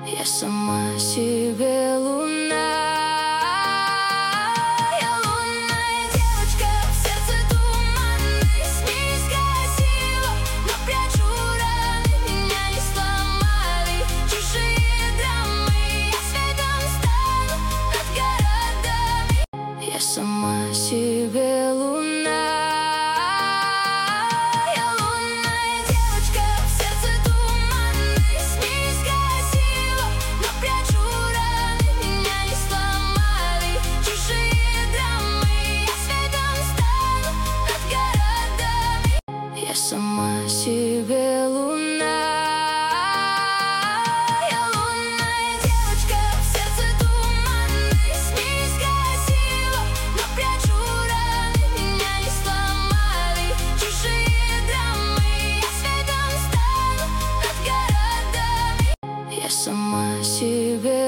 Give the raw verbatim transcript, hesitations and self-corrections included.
Я сама себе луна. Я лунная девочка, в сердце туманность неисказила, но прячу раны, меня не сломали чужие драмы. Я светом стану над городами. Я сама себе луна. Я сама себе луна. Я лунная девочка, в сердце туманность неисказила, но прячу раны, меня не сломали чужие драмы. Я светом стану над городами. Я сама себе